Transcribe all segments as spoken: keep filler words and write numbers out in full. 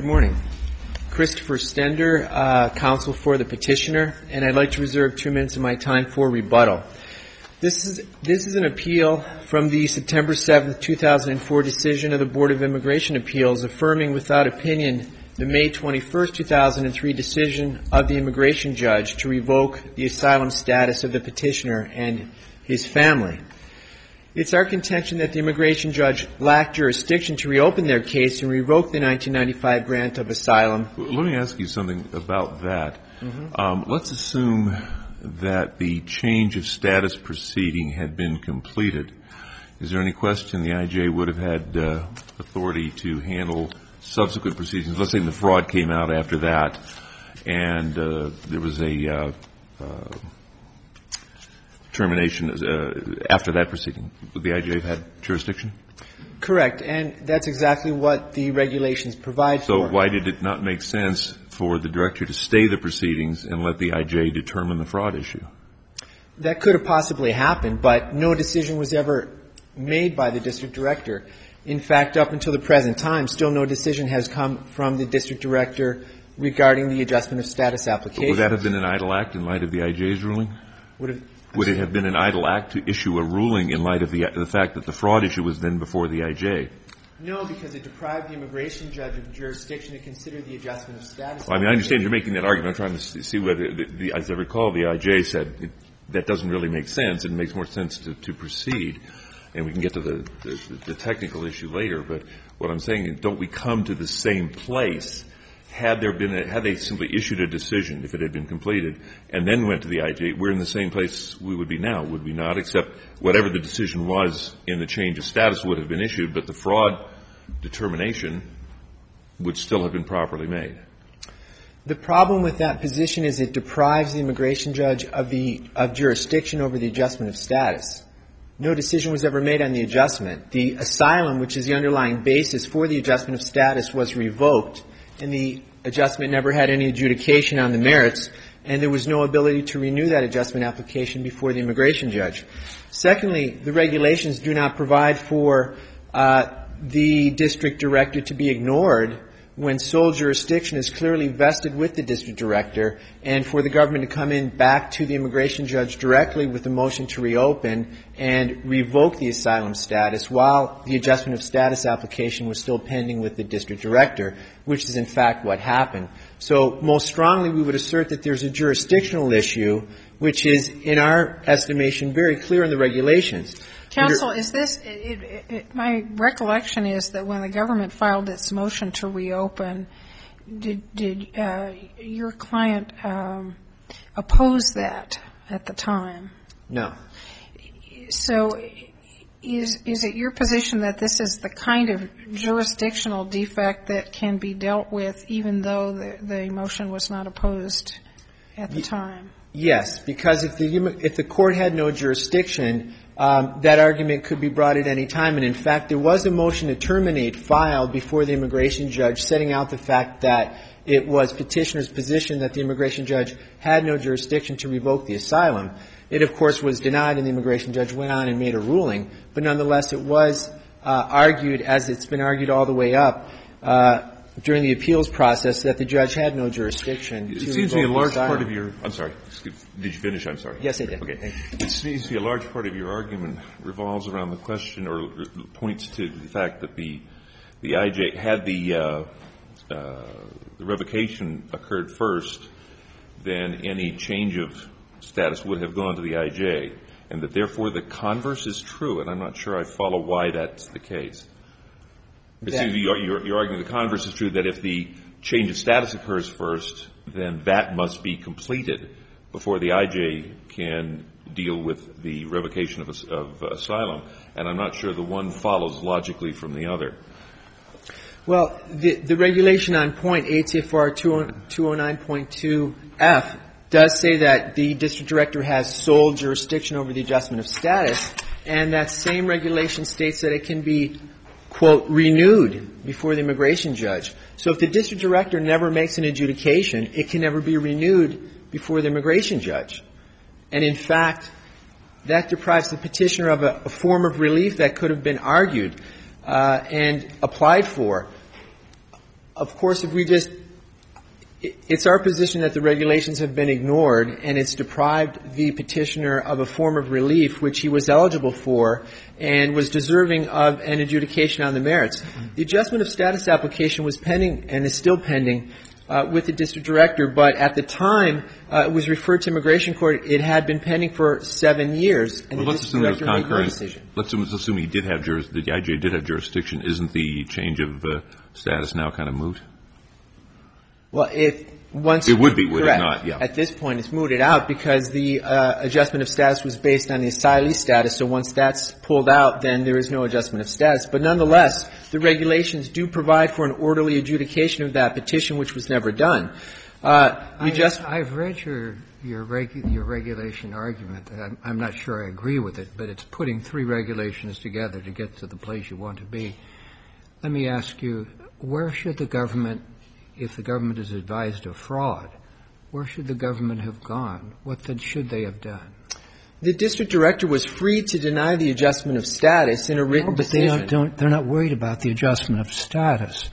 Good morning. Christopher Stender, uh, counsel for the petitioner, and I'd like to reserve two minutes of my time for rebuttal. This is this is an appeal from the September seventh, two thousand four decision of the Board of Immigration Appeals affirming without opinion the May twenty-first, two thousand three decision of the immigration judge to revoke the asylum status of the petitioner and his family. It's our contention that the immigration judge lacked jurisdiction to reopen their case and revoke the nineteen ninety-five grant of asylum. Let me ask you something about that. Mm-hmm. Um, let's assume that the change of status proceeding had been completed. Is there any question the I J would have had uh, authority to handle subsequent proceedings? Let's say the fraud came out after that, and uh, there was a uh, uh, termination uh, after that proceeding. Would the I J have had jurisdiction? Correct, and that's exactly what the regulations provide so for. So why did it not make sense for the director to stay the proceedings and let the I J determine the fraud issue? That could have possibly happened, but no decision was ever made by the district director. In fact, up until the present time, still no decision has come from the district director regarding the adjustment of status application. Would that have been an idle act in light of the I J's ruling? Would have Would it have been an idle act to issue a ruling in light of the, the fact that the fraud issue was then before the I J? No, because it deprived the immigration judge of jurisdiction to consider the adjustment of status. Well, I mean, I understand you're making that argument. I'm trying to see whether, the, the, as I recall, the I J said it, that doesn't really make sense. It makes more sense to, to proceed. And we can get to the, the, the technical issue later. But what I'm saying is, don't we come to the same place had there been a, had they simply issued a decision, if it had been completed, and then went to the I J, we're in the same place we would be now, would we not? Except whatever the decision was in the change of status would have been issued, but the fraud determination would still have been properly made. The problem with that position is it deprives the immigration judge of the of jurisdiction over the adjustment of status. No decision was ever made on the adjustment. The asylum, which is the underlying basis for the adjustment of status, was revoked, and the adjustment never had any adjudication on the merits, and there was no ability to renew that adjustment application before the immigration judge. Secondly, the regulations do not provide for uh, the district director to be ignored when sole jurisdiction is clearly vested with the district director, and for the government to come in back to the immigration judge directly with a motion to reopen and revoke the asylum status while the adjustment of status application was still pending with the district director, which is in fact what happened. So most strongly we would assert that there's a jurisdictional issue, which is, in our estimation, very clear in the regulations. Counsel, is this, it, it, it, my recollection is that when the government filed its motion to reopen, did, did uh, your client um, oppose that at the time? No. So is, is it your position that this is the kind of jurisdictional defect that can be dealt with even though the, the motion was not opposed at the time? Yes, because if the, if the court had no jurisdiction, Um, that argument could be brought at any time. And in fact, there was a motion to terminate filed before the immigration judge, setting out the fact that it was petitioner's position that the immigration judge had no jurisdiction to revoke the asylum. It, of course, was denied, and the immigration judge went on and made a ruling. But nonetheless, it was uh, argued, as it's been argued all the way up, uh, during the appeals process, that the judge had no jurisdiction to revoke the asylum. It seems to be a large part of your – I'm sorry. Did you finish? I'm sorry. Yes, I did. Okay. It seems to be a large part of your argument revolves around the question or points to the fact that the the I J had the uh, uh, the revocation occurred first, then any change of status would have gone to the I J, and that therefore the converse is true. And I'm not sure I follow why that's the case. It seems you're, you're, you're arguing the converse is true, that if the change of status occurs first, then that must be completed before the I J can deal with the revocation of, of asylum. And I'm not sure the one follows logically from the other. Well, the, the regulation on point, eight C F R two oh nine point two F, does say that the district director has sole jurisdiction over the adjustment of status, and that same regulation states that it can be, quote, renewed before the immigration judge. So if the district director never makes an adjudication, it can never be renewed before the immigration judge. And in fact, that deprives the petitioner of a, a form of relief that could have been argued uh, and applied for. of course, if we just it's our position that the regulations have been ignored, and it's deprived the petitioner of a form of relief which he was eligible for and was deserving of an adjudication on the merits. The adjustment of status application was pending and is still pending uh, with the district director, but at the time uh, it was referred to immigration court. It had been pending for seven years, and well, the let's district assume director made no concurrent. decision. Let's assume he did have juris, the I J did have jurisdiction. Isn't the change of uh, status now kind of moot? Well, if once it would be, would correct. it not? Yeah. At this point, it's mooted out because the uh, adjustment of status was based on the asylee status. So once that's pulled out, then there is no adjustment of status. But nonetheless, the regulations do provide for an orderly adjudication of that petition, which was never done. Uh, we I, just I've read your your, regu- your regulation argument. I'm, I'm not sure I agree with it, but it's putting three regulations together to get to the place you want to be. Let me ask you, where should the government, if the government is advised of fraud, where should the government have gone? What then should they have done? The district director was free to deny the adjustment of status in a written no, but decision. they don't, don't, they're not worried about the adjustment of status.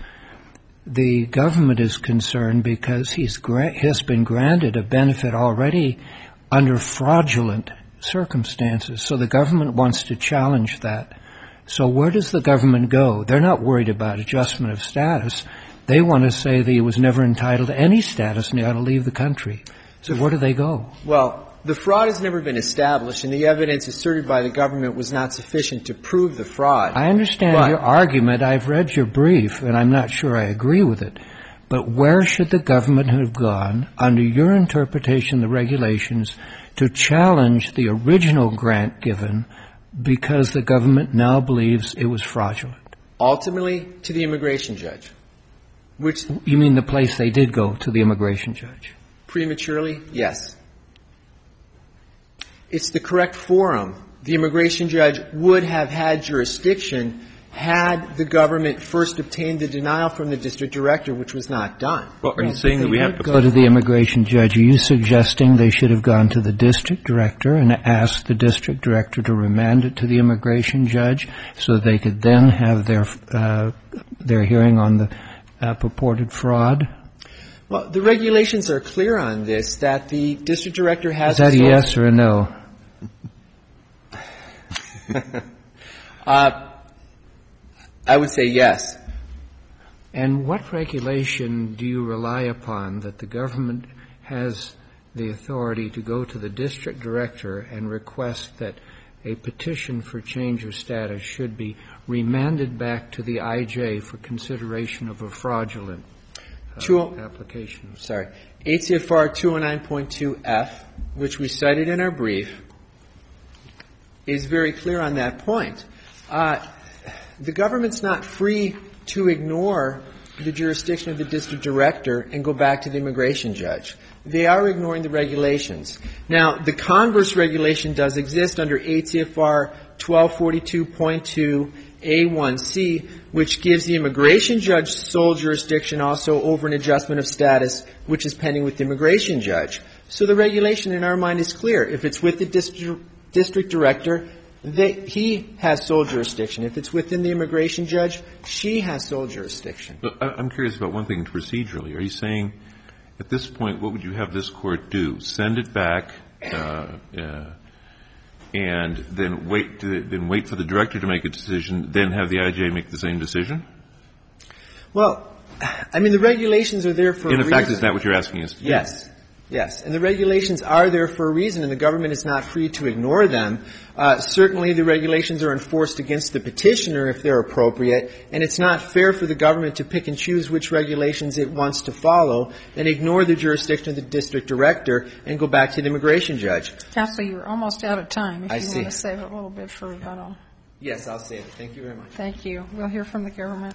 The government is concerned because he's gra- has been granted a benefit already under fraudulent circumstances. So the government wants to challenge that. So where does the government go? They're not worried about adjustment of status. They want to say that he was never entitled to any status and he ought to leave the country. So where do they go? Well, the fraud has never been established, and the evidence asserted by the government was not sufficient to prove the fraud. I understand but, your argument. I've read your brief, and I'm not sure I agree with it. But where should the government have gone, under your interpretation of the regulations, to challenge the original grant given because the government now believes it was fraudulent? Ultimately, to the immigration judge. Which you mean the place they did go, to the immigration judge? Prematurely, yes. It's the correct forum. The immigration judge would have had jurisdiction had the government first obtained the denial from the district director, which was not done. Well, are you saying that we have to go to the immigration judge? Are you suggesting they should have gone to the district director and asked the district director to remand it to the immigration judge so they could then have their uh, their hearing on the uh, purported fraud? Well, the regulations are clear on this, that the district director has... Is that a yes or a no? uh, I would say yes. And what regulation do you rely upon that the government has the authority to go to the district director and request that a petition for change of status should be remanded back to the I J for consideration of a fraudulent uh, Two, application? Sorry. eight C F R two oh nine point two F, which we cited in our brief, is very clear on that point. Uh, the government's not free to ignore the jurisdiction of the district director and go back to the immigration judge. They are ignoring the regulations. Now, the converse regulation does exist under eight C F R twelve forty-two point two A one C, which gives the immigration judge sole jurisdiction also over an adjustment of status, which is pending with the immigration judge. So the regulation in our mind is clear. If it's with the district district director, they, he has sole jurisdiction. If it's within the immigration judge, she has sole jurisdiction. But I'm curious about one thing procedurally. Are you saying at this point, what would you have this court do? Send it back uh, uh, and then wait to, then wait for the director to make a decision, then have the I J make the same decision? Well, I mean, the regulations are there for a reason. In effect, is that what you're asking us to do? Yes. Yes, and the regulations are there for a reason, and the government is not free to ignore them. Uh, certainly the regulations are enforced against the petitioner if they're appropriate, and it's not fair for the government to pick and choose which regulations it wants to follow and ignore the jurisdiction of the district director and go back to the immigration judge. Counsel, you're almost out of time. If I you see. want to save it a little bit for rebuttal. Yes, I'll save it. Thank you very much. Thank you. We'll hear from the government.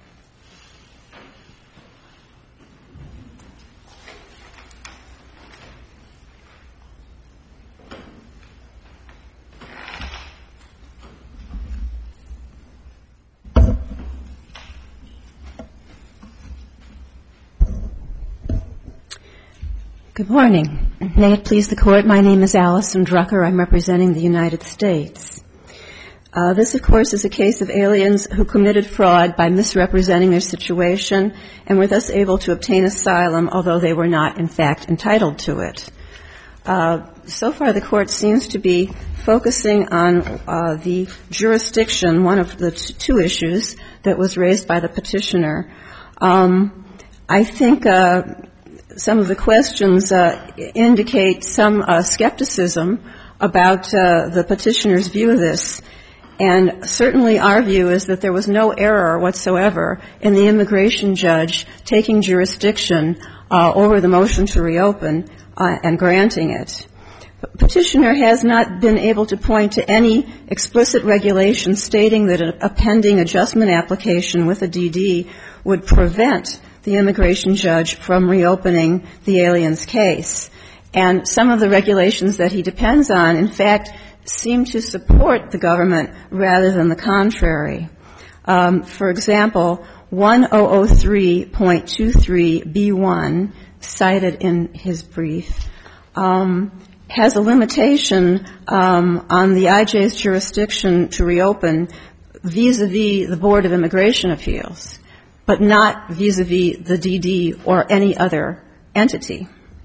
Good morning. May it please the Court, my name is Allison Drucker. I'm representing the United States. Uh, this, of course, is a case of aliens who committed fraud by misrepresenting their situation and were thus able to obtain asylum, although they were not, in fact, entitled to it. Uh, so far, the Court seems to be focusing on uh, the jurisdiction, one of the t- two issues that was raised by the petitioner. Um, I think uh, some of the questions uh, indicate some uh, skepticism about uh, the petitioner's view of this. And certainly our view is that there was no error whatsoever in the immigration judge taking jurisdiction uh, over the motion to reopen uh, and granting it. Petitioner has not been able to point to any explicit regulation stating that a, a pending adjustment application with a D D would prevent the immigration judge from reopening the alien's case. And some of the regulations that he depends on, in fact, seem to support the government rather than the contrary. Um, for example, ten oh three point two three B one, cited in his brief, um, has a limitation um, on the I J's jurisdiction to reopen vis-a-vis the Board of Immigration Appeals, but not vis-a-vis the D D or any other entity.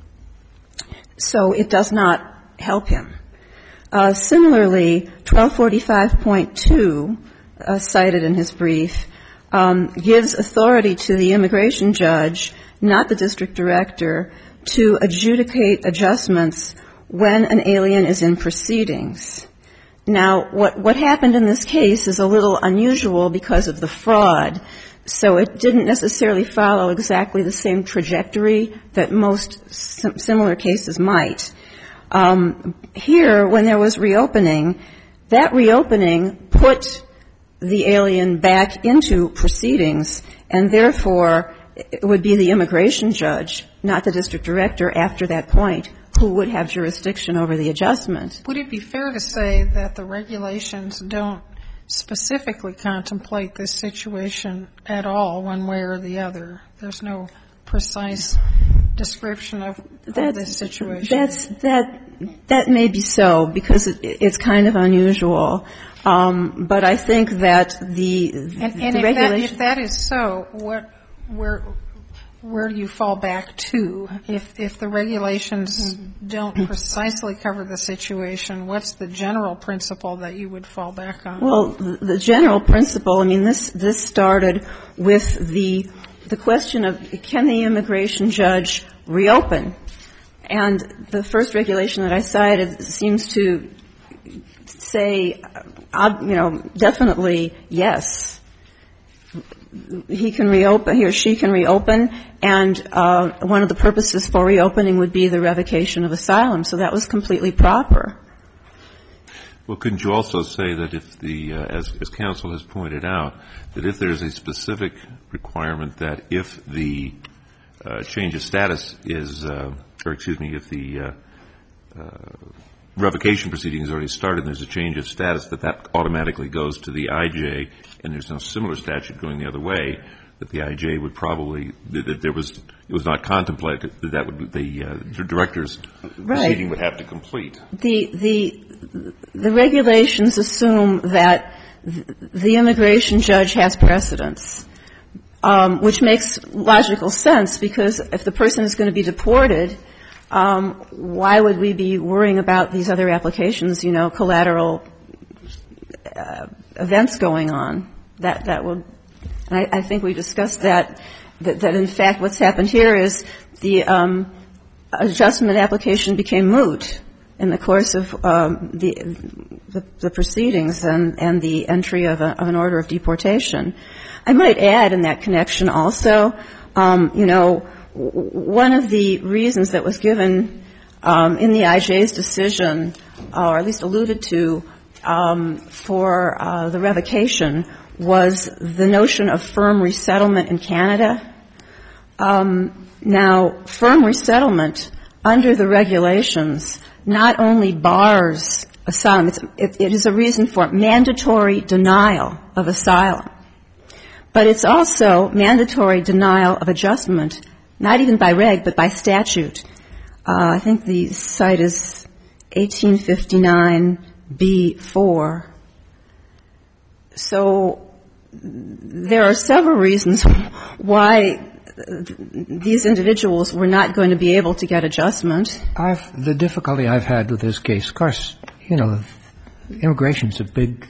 So it does not help him. Uh, similarly, twelve forty-five point two, uh, cited in his brief, um, gives authority to the immigration judge, not the district director, to adjudicate adjustments when an alien is in proceedings. Now, what, what happened in this case is a little unusual because of the fraud, so it didn't necessarily follow exactly the same trajectory that most sim- similar cases might. Um, here, when there was reopening, that reopening put the alien back into proceedings, and therefore it would be the immigration judge, not the district director, after that point, who would have jurisdiction over the adjustment. Would it be fair to say that the regulations don't specifically contemplate this situation at all, one way or the other? There's no precise description of, of this situation. That's, that, that may be so, because it, it's kind of unusual. Um, but I think that the, and, and the if regulation... That, if that is so, what, where, where do you fall back to? If, if the regulations don't precisely cover the situation, what's the general principle that you would fall back on? Well, the, the general principle, I mean, this, this started with the, the question of, can the immigration judge reopen? And the first regulation that I cited seems to say, uh, you know, definitely yes. He can reopen, he or she can reopen, and uh, one of the purposes for reopening would be the revocation of asylum. So that was completely proper. Well, couldn't you also say that if the, uh, as, as counsel has pointed out, that if there's a specific requirement that if the uh, change of status is, uh, or excuse me, if the uh, uh, revocation proceeding has already started and there's a change of status, that that automatically goes to the I J, and there's no similar statute going the other way, that the I J would probably, that there was, it was not contemplated that that would be, the uh, director's right. proceeding would have to complete. The, the, the regulations assume that the immigration judge has precedence, um, which makes logical sense, because if the person is going to be deported, um, why would we be worrying about these other applications, you know, collateral uh, events going on? That, that would, and I, I think we discussed that, that, that in fact what's happened here is the um, adjustment application became moot in the course of um, the, the the proceedings and, and the entry of, a, of an order of deportation. I might add in that connection also, um, you know, w- one of the reasons that was given um, in the I J's decision, uh, or at least alluded to, um, for uh, the revocation was the notion of firm resettlement in Canada. Um, now, firm resettlement under the regulations not only bars asylum, it's, it, it is a reason for mandatory denial of asylum, but it's also mandatory denial of adjustment, not even by reg, but by statute. Uh, I think the site is eighteen fifty-nine B four. so there are several reasons why these individuals were not going to be able to get adjustment. I've, the difficulty I've had with this case, of course, you know, immigration's a big,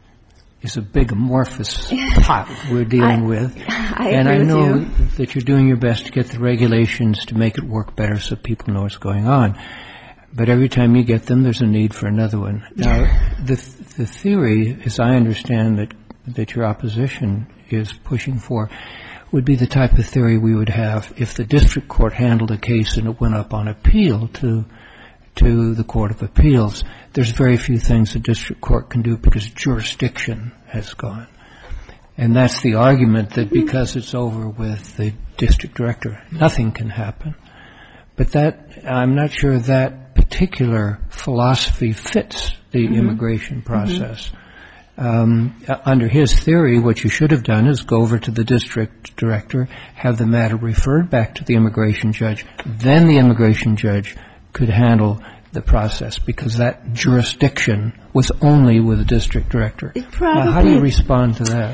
is a big amorphous pot we're dealing I, with. I and agree I with know you. that you're doing your best to get the regulations to make it work better so people know what's going on. But every time you get them, there's a need for another one. Now, the the theory, as I understand that that your opposition is pushing for, would be the type of theory we would have if the district court handled a case and it went up on appeal to to the Court of Appeals. There's very few things the district court can do because jurisdiction has gone. And that's the argument that because it's over with the district director, nothing can happen. But that, I'm not sure that particular philosophy fits the mm-hmm. immigration process. Mm-hmm. Um, under his theory, what you should have done is go over to the district director, have the matter referred back to the immigration judge. Then the immigration judge could handle the process because that jurisdiction was only with the district director. Now, how do you respond to that?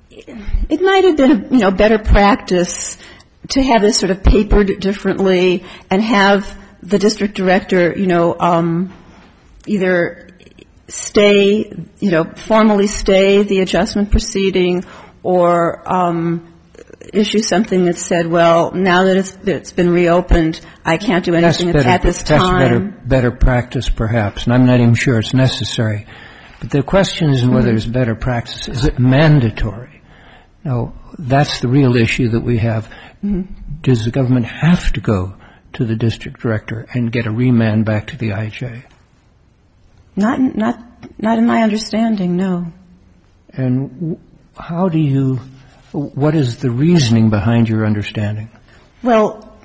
It might have been, you know, better practice to have this sort of papered differently and have the district director, you know, um, either stay, you know, formally stay the adjustment proceeding or um, issue something that said, well, now that it's, it's been reopened, I can't do anything better, at this that's time. That's better, better practice, perhaps, and I'm not even sure it's necessary. But the question isn't whether mm-hmm. it's better practice. Is it mandatory? Now, that's the real issue that we have. Mm-hmm. Does the government have to go to the district director and get a remand back to the I J? Not, not, not in my understanding, no. And how do you, what is the reasoning behind your understanding? Well,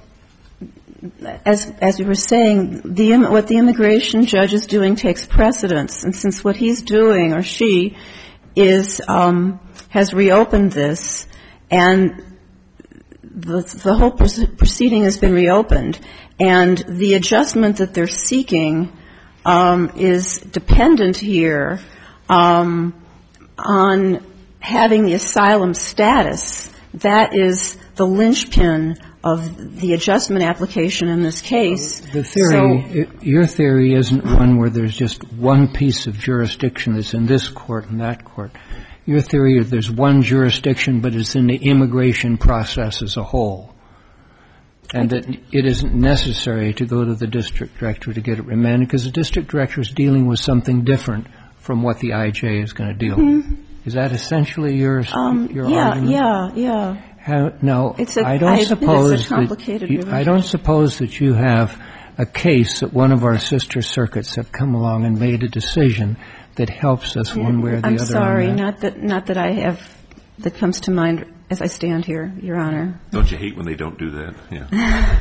as, as we were saying, the, what the immigration judge is doing takes precedence. And since what he's doing, or she, is, um, has reopened this, and the, the whole proceeding has been reopened, and the adjustment that they're seeking um, is dependent here um, on having the asylum status. That is the linchpin of the adjustment application in this case. The theory, so, it, your theory isn't one where there's just one piece of jurisdiction that's in this court and that court. Your theory is there's one jurisdiction, but it's in the immigration process as a whole, and that it isn't necessary to go to the district director to get it remanded because the district director is dealing with something different from what the I J is going to deal mm-hmm. with. Is that essentially your, um, your yeah, argument? Yeah, yeah, yeah. Now, it's a, I don't I suppose it's a complicated that you, I don't suppose that you have a case that one of our sister circuits have come along and made a decision that helps us one way or the I'm other. I'm sorry, on that. not that not that I have that comes to mind as I stand here, Your Honor. Don't you hate when they don't do that? Yeah.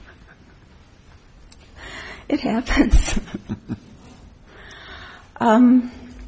It happens. um,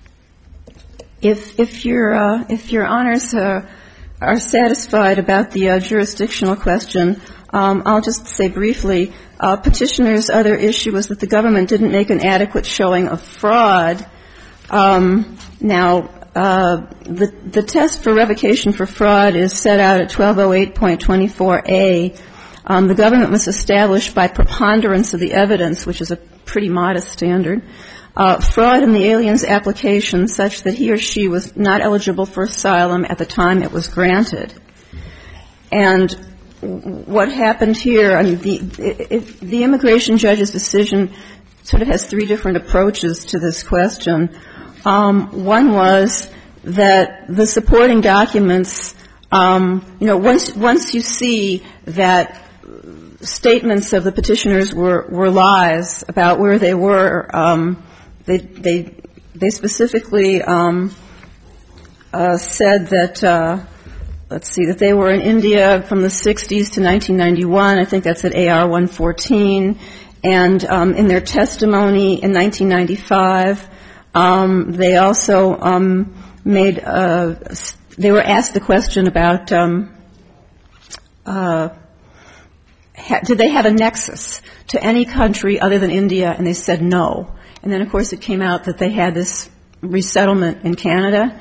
if if your uh, if your honors uh, are satisfied about the uh, jurisdictional question, um, I'll just say briefly. Uh, petitioner's other issue was that the government didn't make an adequate showing of fraud. Um, now, uh, the, the test for revocation for fraud is set out at twelve oh eight point twenty-four A. Um, the government must establish by preponderance of the evidence, which is a pretty modest standard, uh, fraud in the alien's application such that he or she was not eligible for asylum at the time it was granted. And what happened here, I mean, the, if the immigration judge's decision sort of has three different approaches to this question. Um, one was that the supporting documents, um, you know, once once you see that statements of the petitioners were, were lies about where they were, um, they they they specifically um, uh, said that. Uh, Let's see, that they were in India from the sixties to nineteen ninety-one. I think that's at A R one fourteen. And um, in their testimony in nineteen ninety-five, um, they also um, made, uh, they were asked the question about, um, uh, ha- did they have a nexus to any country other than India? And they said no. And then, of course, it came out that they had this resettlement in Canada.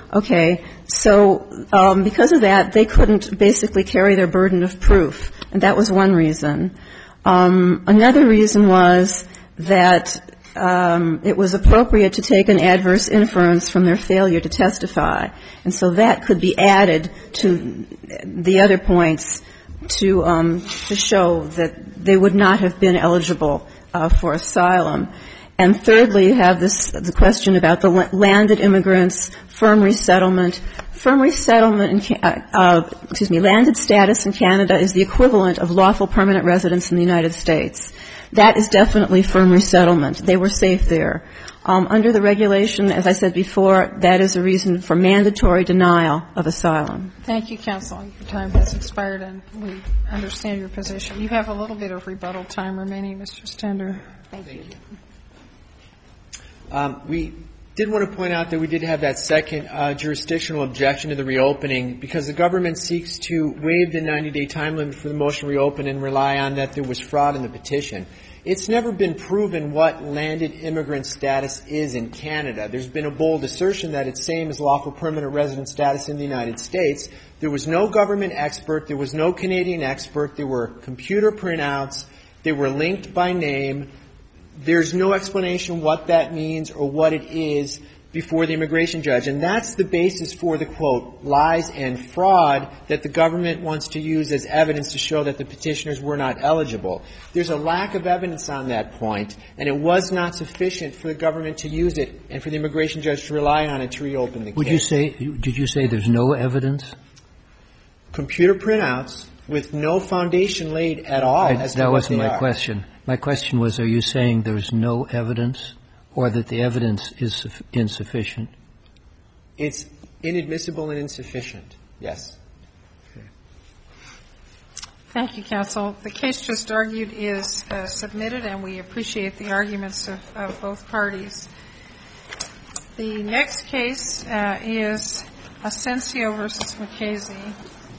Okay, so um, because of that, they couldn't basically carry their burden of proof, and that was one reason. Um, another reason was that um, it was appropriate to take an adverse inference from their failure to testify, and so that could be added to the other points to um, to show that they would not have been eligible uh, for asylum. And thirdly, you have this the question about the landed immigrants, firm resettlement. Firm resettlement, in, uh, uh, excuse me, landed status in Canada is the equivalent of lawful permanent residence in the United States. That is definitely firm resettlement. They were safe there. Um, under the regulation, as I said before, that is a reason for mandatory denial of asylum. Thank you, counsel. Your time has expired, and we understand your position. You have a little bit of rebuttal time remaining, Mister Stender. Thank, Thank you. you. Um, we did want to point out that we did have that second uh, jurisdictional objection to the reopening because the government seeks to waive the ninety-day time limit for the motion to reopen and rely on that there was fraud in the petition. It's never been proven what landed immigrant status is in Canada. There's been a bold assertion that it's same as lawful permanent resident status in the United States. There was no government expert. There was no Canadian expert. There were computer printouts. They were linked by name. There's no explanation what that means or what it is before the immigration judge. And that's the basis for the, quote, lies and fraud that the government wants to use as evidence to show that the petitioners were not eligible. There's a lack of evidence on that point, and it was not sufficient for the government to use it and for the immigration judge to rely on it to reopen the case. Would you say, did you say there's no evidence? Computer printouts with no foundation laid at all I, as to that what wasn't they my are. question. My question was, are you saying there's no evidence or that the evidence is insufficient? It's inadmissible and insufficient, yes. Okay. Thank you, counsel. The case just argued is uh, submitted, and we appreciate the arguments of, of both parties. The next case uh, is Asensio versus McKaysey.